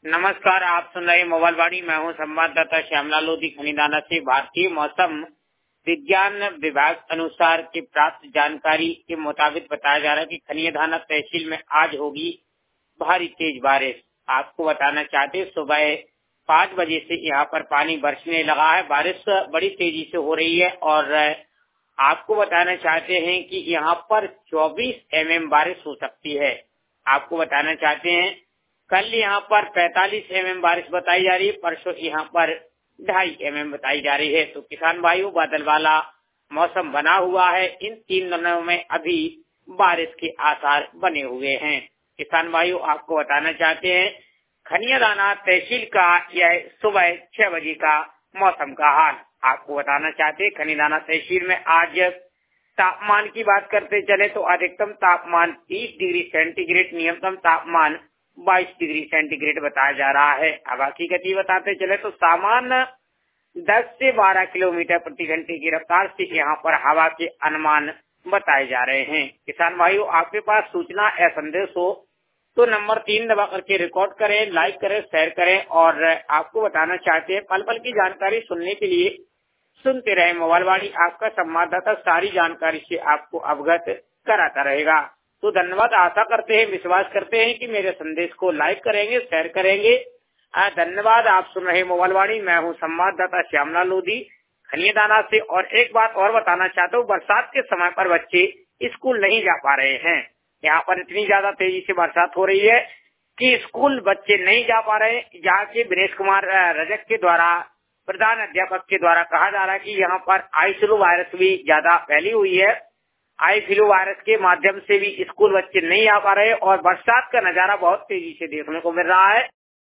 नमस्कार, आप सुन रहे हैं मोबाइल वाणी। मैं हूं संवाददाता श्यामलाल लोधी खनीदाना से। भारतीय मौसम विज्ञान विभाग अनुसार की प्राप्त जानकारी के मुताबिक बताया जा रहा है कि खनीदाना तहसील में आज होगी भारी तेज बारिश। आपको बताना चाहते हैं, सुबह 5 बजे से यहाँ पर पानी बरसने लगा है। बारिश बड़ी तेजी से हो रही है और आपको बताना चाहते हैं कि यहाँ पर 24 mm बारिश हो सकती है। आपको बताना चाहते हैं, कल यहाँ पर 45 mm बारिश बताई जा रही है, परसों यहाँ पर 2.5 mm बताई जा रही है। तो किसान भाइयों, बादल वाला मौसम बना हुआ है। इन 3 दिनों में अभी बारिश के आसार बने हुए हैं। किसान भाइयों, आपको बताना चाहते हैं, खनियादाना तहसील का यह सुबह 6 बजे का मौसम का हाल। आपको बताना चाहते हैं, खनियादाना तहसील में आज तापमान की बात करते चले तो अधिकतम तापमान 30 डिग्री सेंटीग्रेड, न्यूनतम तापमान 22 डिग्री सेंटीग्रेड बताया जा रहा है। हवा की गति बताते चले तो सामान्य 10 से 12 किलोमीटर प्रति घंटे की रफ्तार से यहाँ पर हवा के अनुमान बताए जा रहे हैं। किसान भाइयों, आपके पास सूचना या संदेश हो तो नंबर 3 दबा करके रिकॉर्ड करें, लाइक करें, शेयर करें। और आपको बताना चाहते हैं, पल पल की जानकारी सुनने के लिए सुनते रहे मोबाइल वाणी। आपका संवाददाता सारी जानकारी से आपको अवगत कराता रहेगा। तो धन्यवाद। आशा करते हैं, विश्वास करते हैं कि मेरे संदेश को लाइक करेंगे, शेयर करेंगे। धन्यवाद। आप सुन रहे मोबाइल वाणी। मैं हूं संवाददाता श्यामलाल लोधी खनियादाना से। और एक बात और बताना चाहता हूँ, बरसात के समय पर बच्चे स्कूल नहीं जा पा रहे हैं। यहाँ पर इतनी ज्यादा तेजी से बरसात हो रही है कि स्कूल बच्चे नहीं जा पा रहे। यहाँ के दिनेश कुमार रजक के द्वारा, प्रधान अध्यापक के द्वारा कहा जा रहा है कि यहाँ पर आई फ्लू वायरस भी ज्यादा फैली हुई है। आई फ्लू वायरस के माध्यम से भी स्कूल बच्चे नहीं आ पा रहे और बरसात का नजारा बहुत तेजी से देखने को मिल रहा है।